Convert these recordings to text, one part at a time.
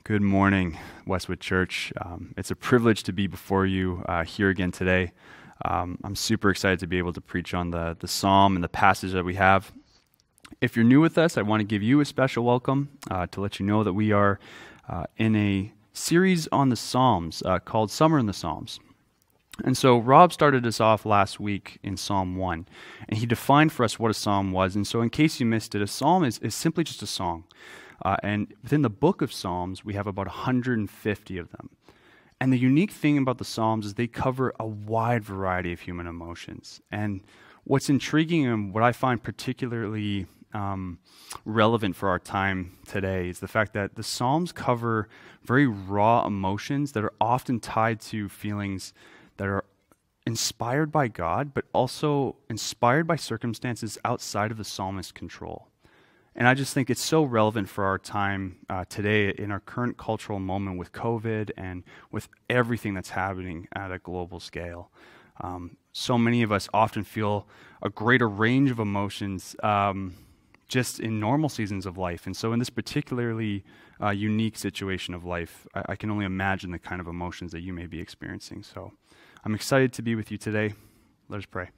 Good morning, Westwood Church. It's a privilege to be before you here again today. I'm super excited to be able to preach on the psalm and the passage that we have. If you're new with us, I want to give you a special welcome to let you know that we are in a series on the Psalms called Summer in the Psalms. And so Rob started us off last week in Psalm 1, and he defined for us what a psalm was. And so in case you missed it, a psalm is simply just a song. And within the book of Psalms, we have about 150 of them. And the unique thing about the Psalms is they cover a wide variety of human emotions. And what's intriguing and what I find particularly relevant for our time today is the fact that the Psalms cover very raw emotions that are often tied to feelings that are inspired by God, but also inspired by circumstances outside of the psalmist's control. And I just think it's so relevant for our time today in our current cultural moment with COVID and with everything that's happening at a global scale. So many of us often feel a greater range of emotions just in normal seasons of life. And so in this particularly unique situation of life, I can only imagine the kind of emotions that you may be experiencing. So I'm excited to be with you today. Let us pray.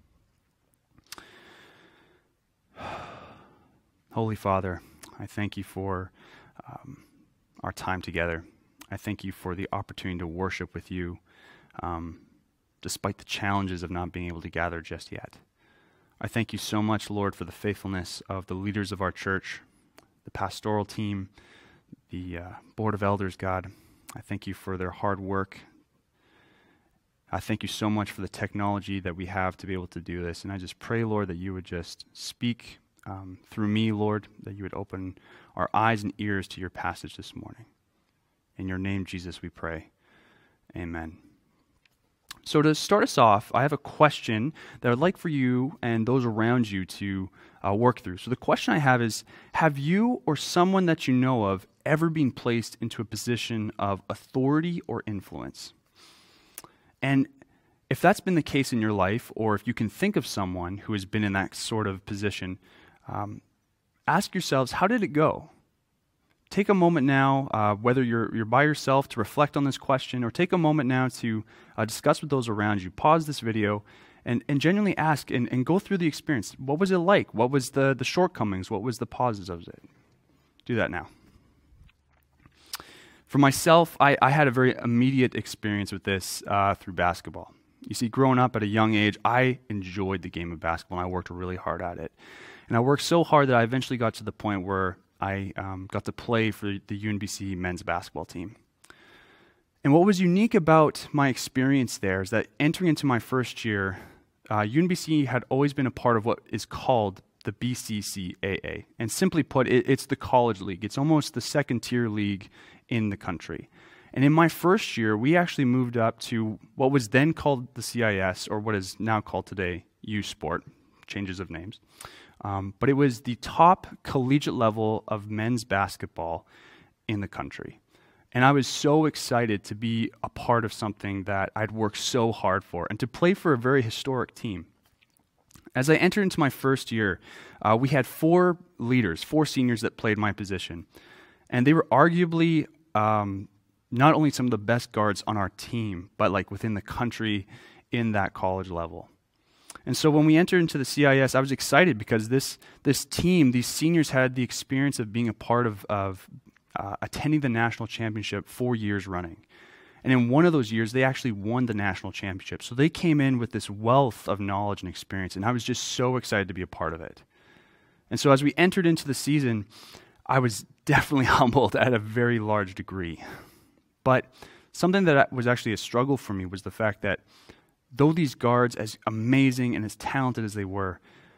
Holy Father, I thank you for our time together. I thank you for the opportunity to worship with you, despite the challenges of not being able to gather just yet. I thank you so much, Lord, for the faithfulness of the leaders of our church, the pastoral team, the board of elders, God. I thank you for their hard work. I thank you so much for the technology that we have to be able to do this. And I just pray, Lord, that you would just speak through me, Lord, that you would open our eyes and ears to your passage this morning. In your name, Jesus, we pray. Amen. So to start us off, I have a question that I'd like for you and those around you to work through. So the question I have is, have you or someone that you know of ever been placed into a position of authority or influence? And if that's been the case in your life, or if you can think of someone who has been in that sort of position, ask yourselves, how did it go? Take a moment now, whether you're by yourself, to reflect on this question, or take a moment now to discuss with those around you. Pause this video and genuinely ask and go through the experience. What was it like? What was the shortcomings? What was the pauses of it? Do that now. For myself, I had a very immediate experience with this through basketball. You see, growing up at a young age, I enjoyed the game of basketball, and I worked really hard at it. And I worked so hard that I eventually got to the point where I got to play for the UNBC men's basketball team. And what was unique about my experience there is that entering into my first year, UNBC had always been a part of what is called the BCCAA. And simply put, it's the college league. It's almost the second-tier league in the country. And in my first year, we actually moved up to what was then called the CIS, or what is now called today U Sport, changes of names. But it was the top collegiate level of men's basketball in the country. And I was so excited to be a part of something that I'd worked so hard for and to play for a very historic team. As I entered into my first year, we had four seniors that played my position. And they were arguably not only some of the best guards on our team, but like within the country in that college level. And so when we entered into the CIS, I was excited because this team, these seniors, had the experience of being a part of attending the national championship 4 years running. And in one of those years, they actually won the national championship. So they came in with this wealth of knowledge and experience, and I was just so excited to be a part of it. And so as we entered into the season, I was definitely humbled at a very large degree. But something that was actually a struggle for me was the fact that though these guards, as amazing and as talented as they were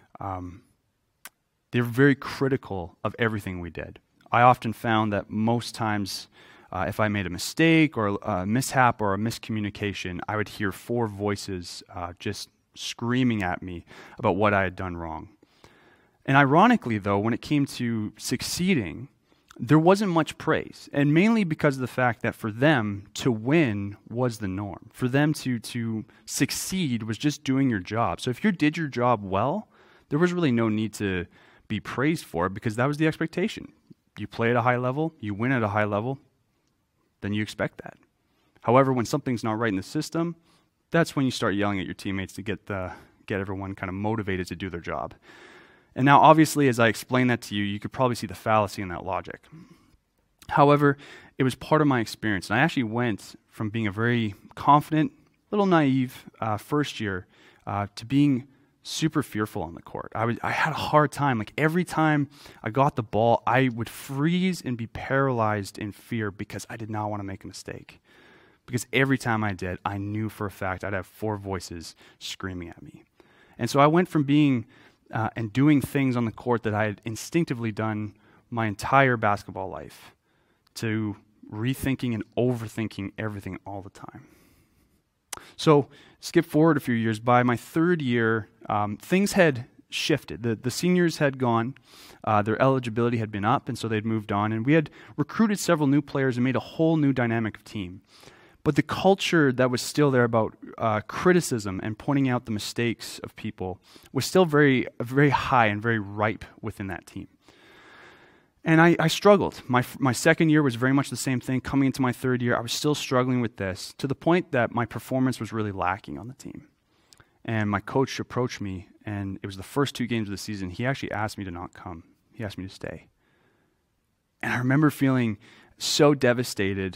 very critical of everything we did. I often found that most times if I made a mistake or a mishap or a miscommunication, I would hear four voices just screaming at me about what I had done wrong. And ironically, though, when it came to succeeding, there wasn't much praise, and mainly because of the fact that for them to win was the norm. For them to succeed was just doing your job. So if you did your job well, there was really no need to be praised for it because that was the expectation. You play at a high level, you win at a high level, then you expect that. However, when something's not right in the system, that's when you start yelling at your teammates to get everyone kind of motivated to do their job. And now, obviously, as I explain that to you, you could probably see the fallacy in that logic. However, it was part of my experience. And I actually went from being a very confident, little naive first year to being super fearful on the court. I had a hard time. Like every time I got the ball, I would freeze and be paralyzed in fear because I did not want to make a mistake. Because every time I did, I knew for a fact I'd have 4 voices screaming at me. And so I went from being and doing things on the court that I had instinctively done my entire basketball life to rethinking and overthinking everything all the time. So skip forward a few years. By my 3rd year, things had shifted. The seniors had gone. Their eligibility had been up, and so they'd moved on. And we had recruited several new players and made a whole new dynamic of team. But the culture that was still there about criticism and pointing out the mistakes of people was still very, very high and very ripe within that team. And I struggled. My second year was very much the same thing. Coming into my 3rd year, I was still struggling with this to the point that my performance was really lacking on the team. And my coach approached me, and it was the first 2 games of the season. He actually asked me to not come. He asked me to stay. And I remember feeling so devastated,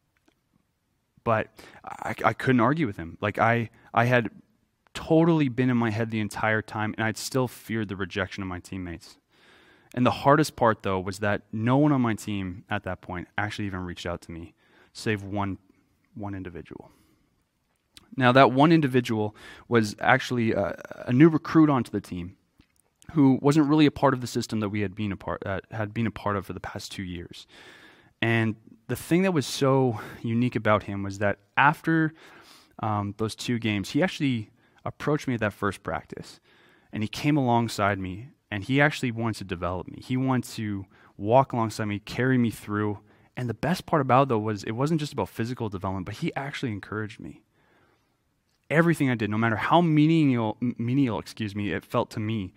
but I couldn't argue with him. Like I had totally been in my head the entire time, and I'd still feared the rejection of my teammates. And the hardest part, though, was that no one on my team at that point actually even reached out to me, save one individual. Now, that one individual was actually a new recruit onto the team who wasn't really a part of the system that we had been a part of for the past 2 years. And the thing that was so unique about him was that after those 2 games, he actually approached me at that first practice, and he came alongside me. And he actually wanted to develop me. He wanted to walk alongside me, carry me through. And the best part about it, though, was it wasn't just about physical development, but he actually encouraged me. Everything I did, no matter how menial it felt to me,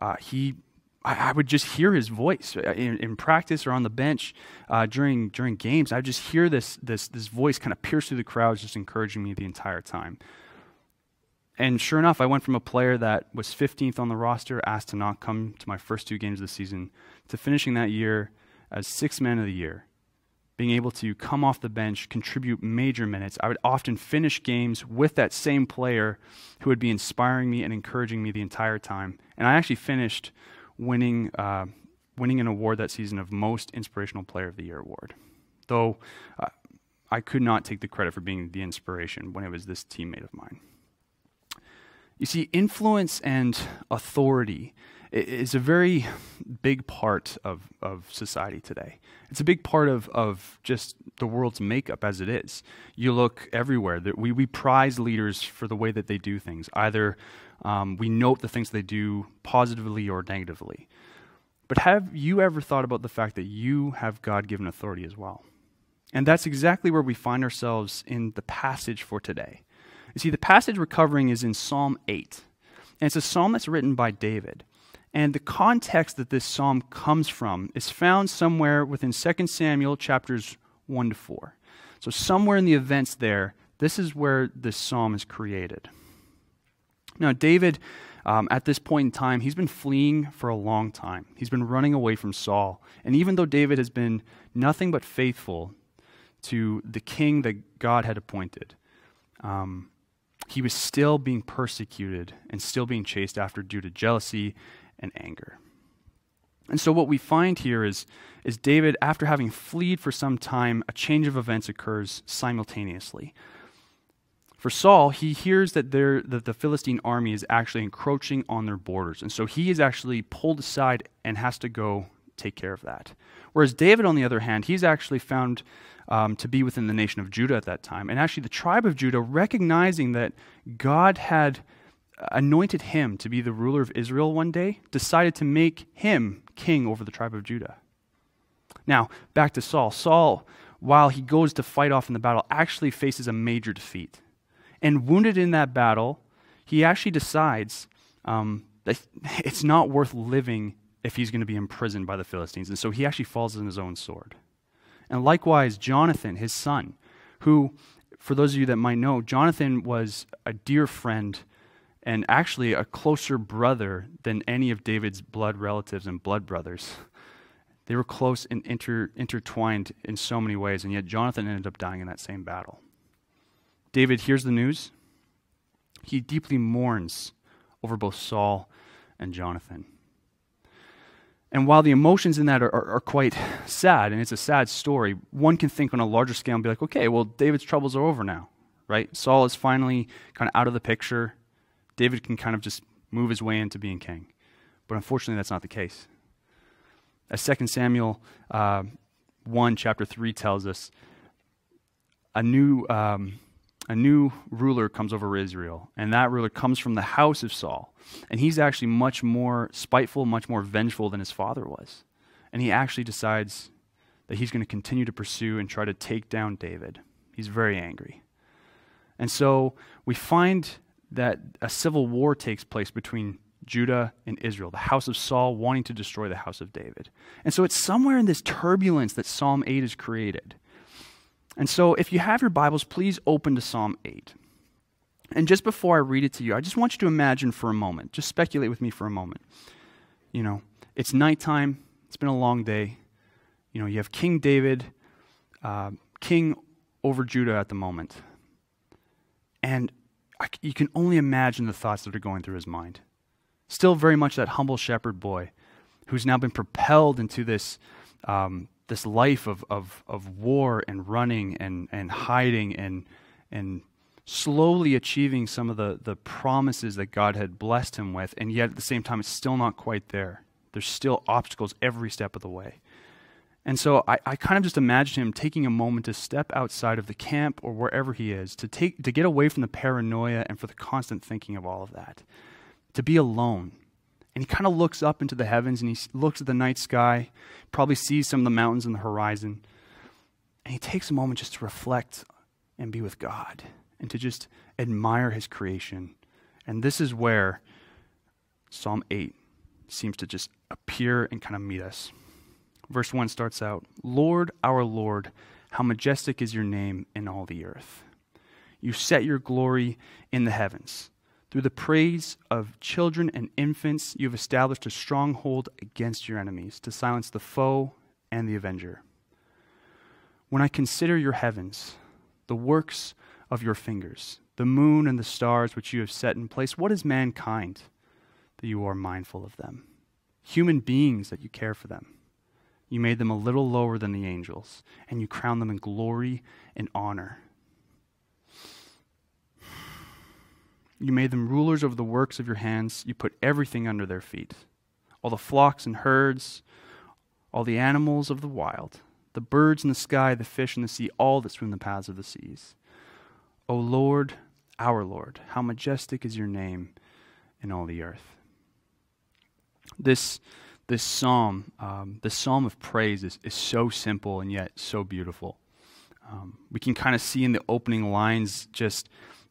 I would just hear his voice in practice or on the bench during games. I would just hear this voice kind of pierce through the crowds, just encouraging me the entire time. And sure enough, I went from a player that was 15th on the roster, asked to not come to my first 2 games of the season, to finishing that year as 6th man of the year, being able to come off the bench, contribute major minutes. I would often finish games with that same player who would be inspiring me and encouraging me the entire time. And I actually finished winning an award that season of Most Inspirational Player of the Year award, though I could not take the credit for being the inspiration when it was this teammate of mine. You see, influence and authority is a very big part of society today. It's a big part of just the world's makeup as it is. You look everywhere. We prize leaders for the way that they do things. Either we note the things they do positively or negatively. But have you ever thought about the fact that you have God-given authority as well? And that's exactly where we find ourselves in the passage for today. You see, the passage we're covering is in Psalm 8. And it's a psalm that's written by David. And the context that this psalm comes from is found somewhere within 2 Samuel chapters 1 to 4. So somewhere in the events there, this is where this psalm is created. Now, David, at this point in time, he's been fleeing for a long time. He's been running away from Saul. And even though David has been nothing but faithful to the king that God had appointed, he was still being persecuted and still being chased after due to jealousy and anger. And so what we find here is David, after having fled for some time, a change of events occurs simultaneously. For Saul, he hears that the Philistine army is actually encroaching on their borders. And so he is actually pulled aside and has to go take care of that. Whereas David, on the other hand, he's actually found to be within the nation of Judah at that time. And actually the tribe of Judah, recognizing that God had anointed him to be the ruler of Israel one day, decided to make him king over the tribe of Judah. Now, back to Saul. Saul, while he goes to fight off in the battle, actually faces a major defeat. And wounded in that battle, he actually decides that it's not worth living if he's going to be imprisoned by the Philistines. And so he actually falls on his own sword. And likewise, Jonathan, his son, who, for those of you that might know, Jonathan was a dear friend and actually a closer brother than any of David's blood relatives and blood brothers. They were close and intertwined in so many ways, and yet Jonathan ended up dying in that same battle. David hears the news. He deeply mourns over both Saul and Jonathan. And while the emotions in that are quite sad, and it's a sad story, one can think on a larger scale and be like, okay, well, David's troubles are over now, right? Saul is finally kind of out of the picture. David can kind of just move his way into being king. But unfortunately, that's not the case. As 2 Samuel 1, chapter 3 tells us, a new ruler comes over Israel, and that ruler comes from the house of Saul. And he's actually much more spiteful, much more vengeful than his father was. And he actually decides that he's going to continue to pursue and try to take down David. He's very angry. And so we find that a civil war takes place between Judah and Israel, the house of Saul wanting to destroy the house of David. And so it's somewhere in this turbulence that Psalm 8 is created. And so if you have your Bibles, please open to Psalm 8. And just before I read it to you, I just want you to imagine for a moment, just speculate with me for a moment. You know, it's nighttime, it's been a long day. You know, you have King David, king over Judah at the moment. And you can only imagine the thoughts that are going through his mind. Still very much that humble shepherd boy who's now been propelled into this this life of war and running and hiding and slowly achieving some of the promises that God had blessed him with, and yet at the same time it's still not quite there. There's still obstacles every step of the way. And so I kind of just imagine him taking a moment to step outside of the camp or wherever he is, to get away from the paranoia and for the constant thinking of all of that, to be alone. And he kind of looks up into the heavens and he looks at the night sky, probably sees some of the mountains on the horizon, and he takes a moment just to reflect and be with God and to just admire his creation. And this is where Psalm 8 seems to just appear and kind of meet us. Verse 1 starts out, Lord, our Lord, how majestic is your name in all the earth. You set your glory in the heavens. Through the praise of children and infants, you have established a stronghold against your enemies to silence the foe and the avenger. When I consider your heavens, the works of your fingers, the moon and the stars which you have set in place, what is mankind that you are mindful of them? Human beings that you care for them. You made them a little lower than the angels, and you crowned them in glory and honor. You made them rulers over the works of your hands. You put everything under their feet. All the flocks and herds, all the animals of the wild, the birds in the sky, the fish in the sea, all that swim the paths of the seas. O Lord, our Lord, how majestic is your name in all the earth. This psalm, this psalm of praise is so simple and yet so beautiful. We can kind of see in the opening lines just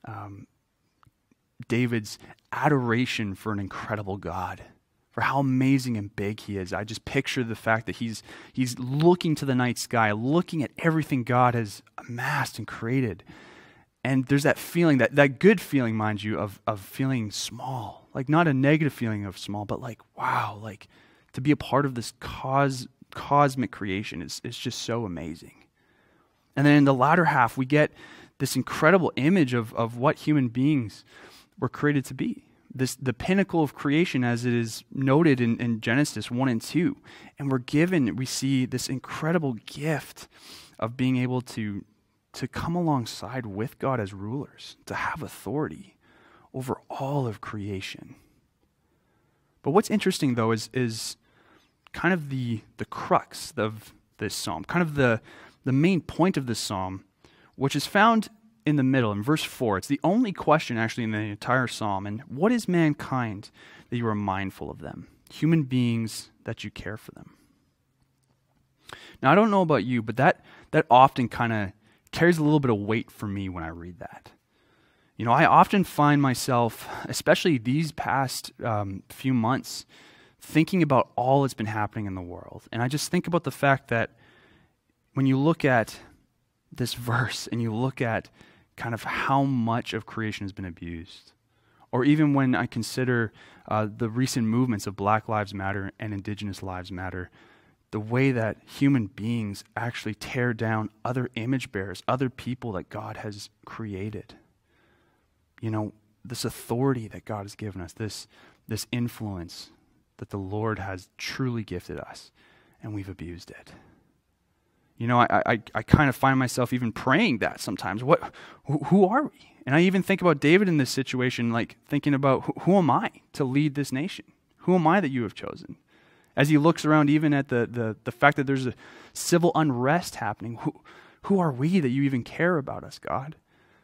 David's adoration for an incredible God, for how amazing and big he is. I just picture the fact that he's looking to the night sky, looking at everything God has amassed and created. And there's that feeling, that good feeling, mind you, of feeling small. Like not a negative feeling of small, but like, wow, like to be a part of this cosmic creation is just so amazing. And then in the latter half, we get this incredible image of what human beings were created to be. The pinnacle of creation as it is noted in Genesis 1 and 2. And we see this incredible gift of being able to come alongside with God as rulers, to have authority over all of creation. But what's interesting though is kind of the crux of this psalm, kind of the main point of this psalm, which is found in the middle, in verse 4. It's the only question actually in the entire psalm. And what is mankind that you are mindful of them? Human beings that you care for them. Now, I don't know about you, but that often kind of carries a little bit of weight for me when I read that. You know, I often find myself, especially these past few months, thinking about all that's been happening in the world. And I just think about the fact that when you look at this verse and you look at kind of how much of creation has been abused, or even when I consider the recent movements of Black Lives Matter and Indigenous Lives Matter, the way that human beings actually tear down other image bearers, other people that God has created. You know, this authority that God has given us, this influence that the Lord has truly gifted us, and we've abused it. You know, I kind of find myself even praying that sometimes. Who are we? And I even think about David in this situation, like thinking about who am I to lead this nation? Who am I that you have chosen? As he looks around even at the fact that there's a civil unrest happening, who are we that you even care about us, God?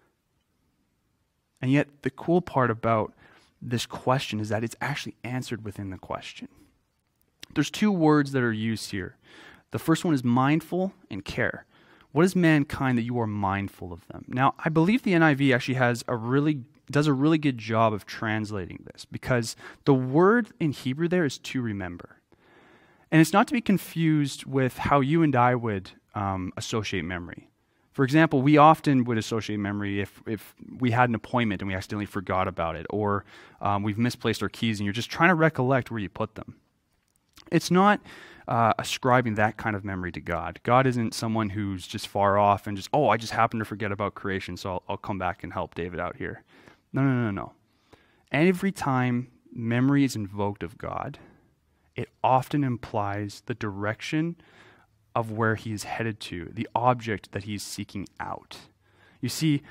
And yet the cool part about this question is that it's actually answered within the question. There's two words that are used here. The first one is mindful and care. What is mankind that you are mindful of them? Now, I believe the NIV actually does a really good job of translating this, because the word in Hebrew there is to remember. And it's not to be confused with how you and I would associate memory. For example, we often would associate memory if we had an appointment and we accidentally forgot about it, or we've misplaced our keys and you're just trying to recollect where you put them. It's not ascribing that kind of memory to God. God isn't someone who's just far off and just, I just happened to forget about creation, so I'll come back and help David out here. No. Every time memory is invoked of God, it often implies the direction of where he is headed to, the object that he's seeking out. You see,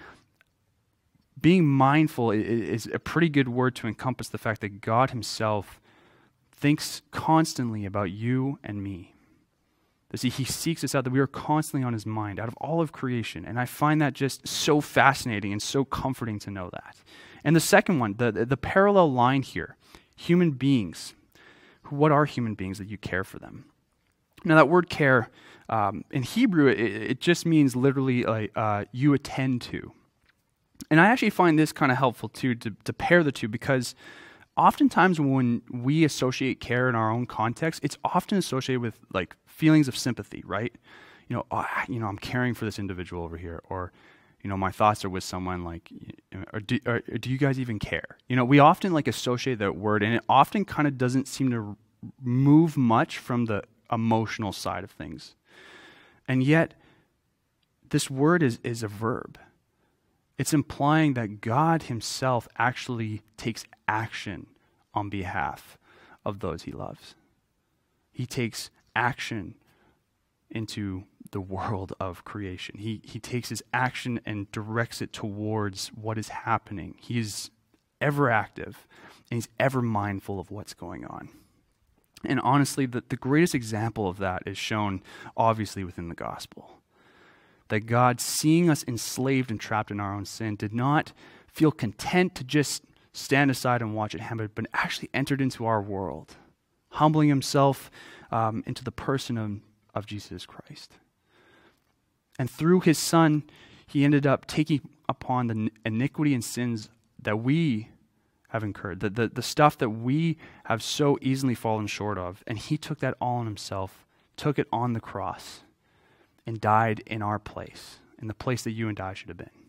being mindful is a pretty good word to encompass the fact that God himself thinks constantly about you and me. See, he seeks us out, that we are constantly on his mind out of all of creation. And I find that just so fascinating and so comforting to know that. And the second one, the parallel line here, human beings. What are human beings that you care for them? Now that word care, in Hebrew, it just means literally like you attend to. And I actually find this kind of helpful too, to pair the two, because oftentimes when we associate care in our own context, it's often associated with like feelings of sympathy, right? I'm caring for this individual over here, or my thoughts are with someone, like, or do you guys even care? We often like associate that word, and it often kind of doesn't seem to move much from the emotional side of things. And yet, this word is a verb. It's implying that God himself actually takes action on behalf of those he loves. He takes action into the world of creation. He takes his action and directs it towards what is happening. He's ever active, and he's ever mindful of what's going on. And honestly, the greatest example of that is shown obviously within the gospel. That God, seeing us enslaved and trapped in our own sin, did not feel content to just stand aside and watch it happen, but actually entered into our world, humbling himself into the person of Jesus Christ. And through his Son, he ended up taking upon the iniquity and sins that we have incurred, the stuff that we have so easily fallen short of. And he took that all on himself, took it on the cross, and died in our place, in the place that you and I should have been.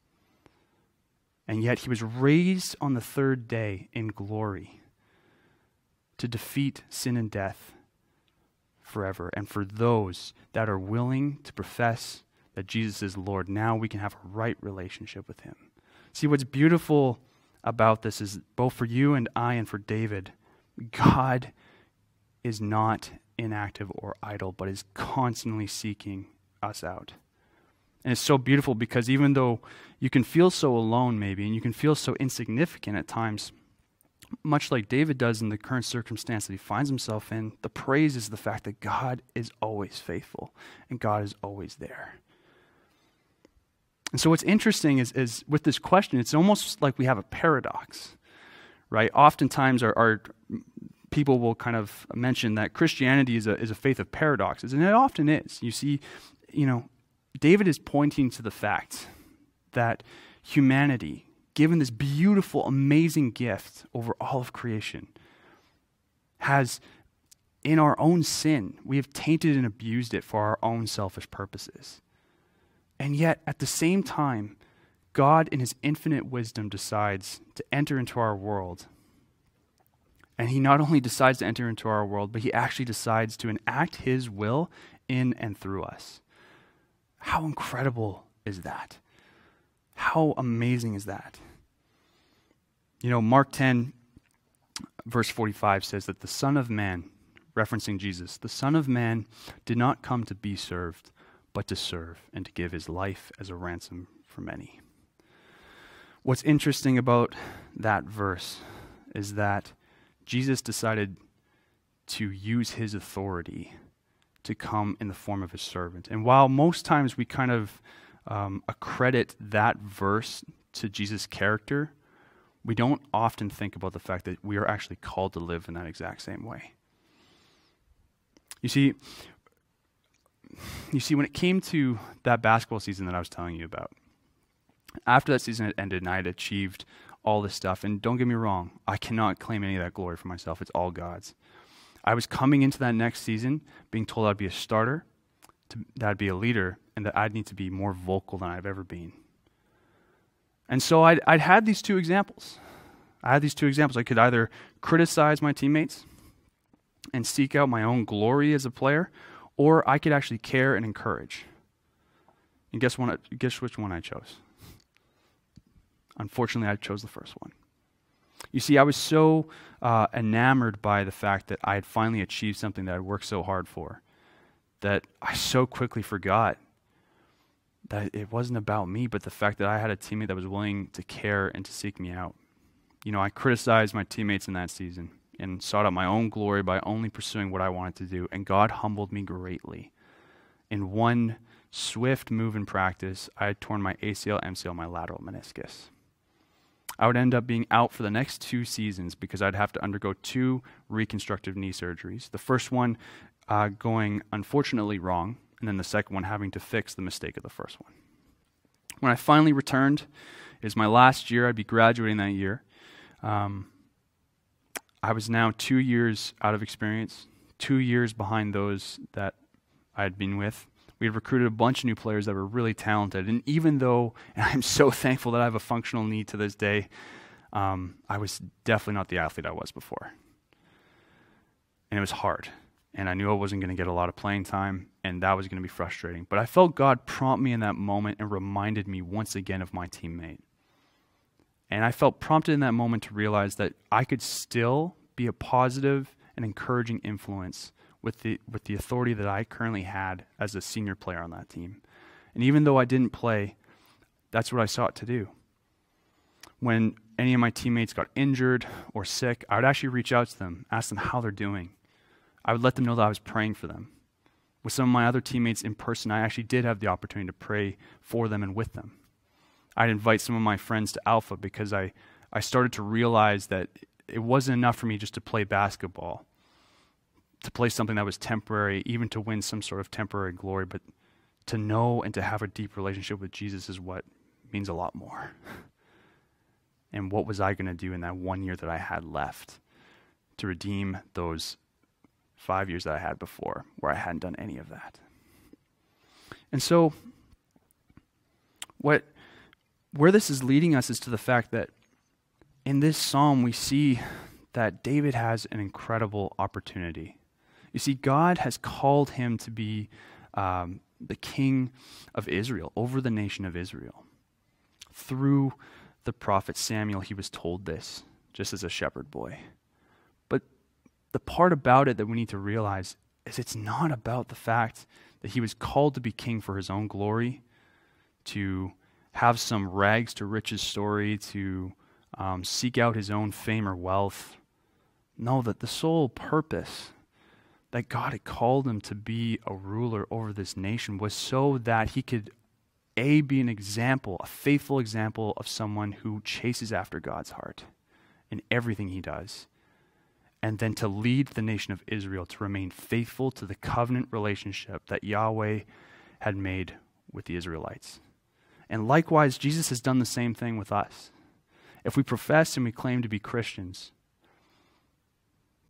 And yet he was raised on the third day in glory to defeat sin and death forever. And for those that are willing to profess that Jesus is Lord, now we can have a right relationship with him. See, what's beautiful about this is, both for you and I and for David, God is not inactive or idle, but is constantly seeking us out. And it's so beautiful because even though you can feel so alone maybe, and you can feel so insignificant at times, much like David does in the current circumstance that he finds himself in, the praise is the fact that God is always faithful and God is always there. And so what's interesting is with this question, it's almost like we have a paradox, right? Oftentimes our people will kind of mention that Christianity is a faith of paradoxes, and it often is. You see, David is pointing to the fact that humanity, given this beautiful, amazing gift over all of creation, has in our own sin, we have tainted and abused it for our own selfish purposes. And yet, at the same time, God in his infinite wisdom decides to enter into our world. And he not only decides to enter into our world, but he actually decides to enact his will in and through us. How incredible is that? How amazing is that? Mark 10, verse 45 says that the Son of Man, referencing Jesus, the Son of Man did not come to be served, but to serve and to give his life as a ransom for many. What's interesting about that verse is that Jesus decided to use his authority to come in the form of a servant. And while most times we kind of accredit that verse to Jesus' character, we don't often think about the fact that we are actually called to live in that exact same way. You see, when it came to that basketball season that I was telling you about, after that season had ended and I had achieved all this stuff, and don't get me wrong, I cannot claim any of that glory for myself. It's all God's. I was coming into that next season being told I'd be a starter, that I'd be a leader, and that I'd need to be more vocal than I've ever been. And so I'd had these two examples. I could either criticize my teammates and seek out my own glory as a player, or I could actually care and encourage. And guess which one I chose? Unfortunately, I chose the first one. You see, I was so enamored by the fact that I had finally achieved something that I'd worked so hard for, that I so quickly forgot that it wasn't about me, but the fact that I had a teammate that was willing to care and to seek me out. I criticized my teammates in that season and sought out my own glory by only pursuing what I wanted to do, and God humbled me greatly. In one swift move in practice, I had torn my ACL, MCL, my lateral meniscus. I would end up being out for the next 2 seasons because I'd have to undergo 2 reconstructive knee surgeries. The first one going unfortunately wrong, and then the second one having to fix the mistake of the first one. When I finally returned, it was my last year. I'd be graduating that year. I was now 2 years out of experience, 2 years behind those that I had been with. We had recruited a bunch of new players that were really talented. And even though, and I'm so thankful that I have a functional knee to this day, I was definitely not the athlete I was before. And it was hard. And I knew I wasn't going to get a lot of playing time, and that was going to be frustrating. But I felt God prompt me in that moment and reminded me once again of my teammate. And I felt prompted in that moment to realize that I could still be a positive and encouraging influence with the authority that I currently had as a senior player on that team. And even though I didn't play, that's what I sought to do. When any of my teammates got injured or sick, I would actually reach out to them, ask them how they're doing. I would let them know that I was praying for them. With some of my other teammates in person, I actually did have the opportunity to pray for them and with them. I'd invite some of my friends to Alpha because I started to realize that it wasn't enough for me just to play basketball, to play something that was temporary, even to win some sort of temporary glory, but to know and to have a deep relationship with Jesus is what means a lot more. And what was I going to do in that 1 year that I had left to redeem those 5 years that I had before where I hadn't done any of that? And so where this is leading us is to the fact that in this psalm we see that David has an incredible opportunity. You see, God has called him to be the king of Israel, over the nation of Israel. Through the prophet Samuel, he was told this, just as a shepherd boy. But the part about it that we need to realize is it's not about the fact that he was called to be king for his own glory, to have some rags to riches story, to seek out his own fame or wealth. No, that the sole purpose that God had called him to be a ruler over this nation was so that he could, be an example, a faithful example of someone who chases after God's heart in everything he does, and then to lead the nation of Israel to remain faithful to the covenant relationship that Yahweh had made with the Israelites. And likewise, Jesus has done the same thing with us. If we profess and we claim to be Christians,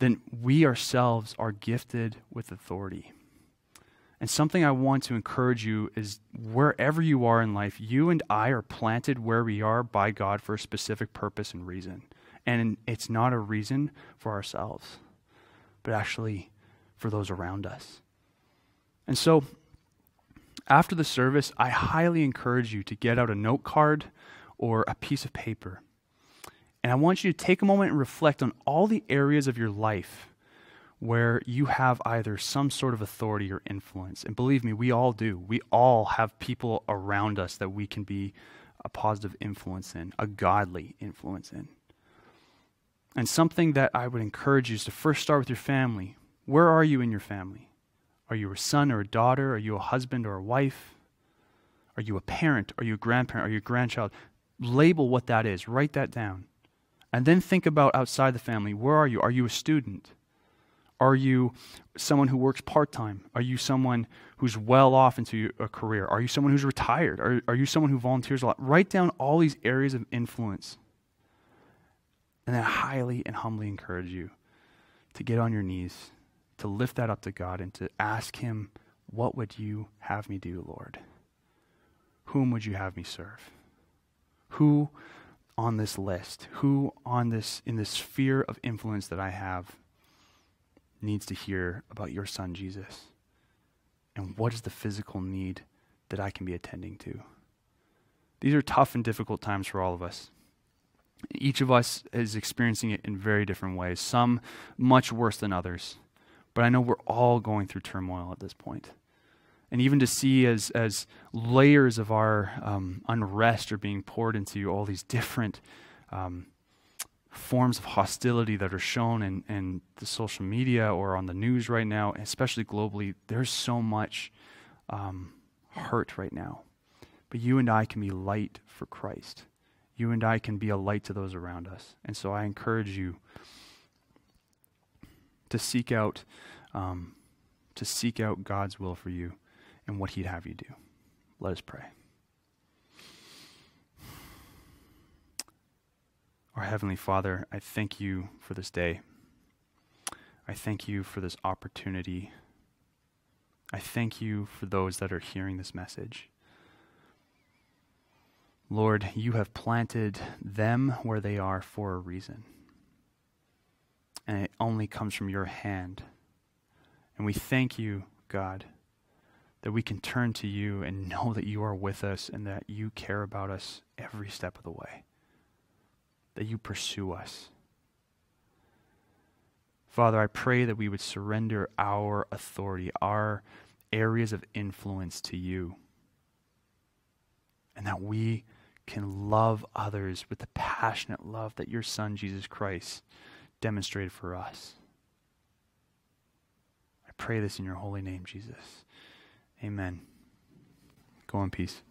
then we ourselves are gifted with authority. And something I want to encourage you is wherever you are in life, you and I are planted where we are by God for a specific purpose and reason. And it's not a reason for ourselves, but actually for those around us. And so, after the service, I highly encourage you to get out a note card or a piece of paper. And I want you to take a moment and reflect on all the areas of your life where you have either some sort of authority or influence. And believe me, we all do. We all have people around us that we can be a positive influence in, a godly influence in. And something that I would encourage you is to first start with your family. Where are you in your family? Are you a son or a daughter? Are you a husband or a wife? Are you a parent? Are you a grandparent? Are you a grandchild? Label what that is. Write that down. And then think about outside the family. Where are you? Are you a student? Are you someone who works part-time? Are you someone who's well off into a career? Are you someone who's retired? Are you someone who volunteers a lot? Write down all these areas of influence. And then I highly and humbly encourage you to get on your knees, to lift that up to God and to ask him, what would you have me do, Lord? Whom would you have me serve? Who on this list, who on this, in this sphere of influence that I have, needs to hear about your son, Jesus? And what is the physical need that I can be attending to? These are tough and difficult times for all of us. Each of us is experiencing it in very different ways, some much worse than others. But I know we're all going through turmoil at this point. And even to see as layers of our unrest are being poured into all these different forms of hostility that are shown in the social media or on the news right now, especially globally, there's so much hurt right now. But you and I can be light for Christ. You and I can be a light to those around us. And so I encourage you to seek out God's will for you and what he'd have you do. Let us pray. Our Heavenly Father, I thank you for this day. I thank you for this opportunity. I thank you for those that are hearing this message. Lord, you have planted them where they are for a reason. And it only comes from your hand. And we thank you, God, that we can turn to you and know that you are with us and that you care about us every step of the way, that you pursue us. Father, I pray that we would surrender our authority, our areas of influence to you, and that we can love others with the passionate love that your Son, Jesus Christ, demonstrated for us. I pray this in your holy name, Jesus. Amen. Go in peace.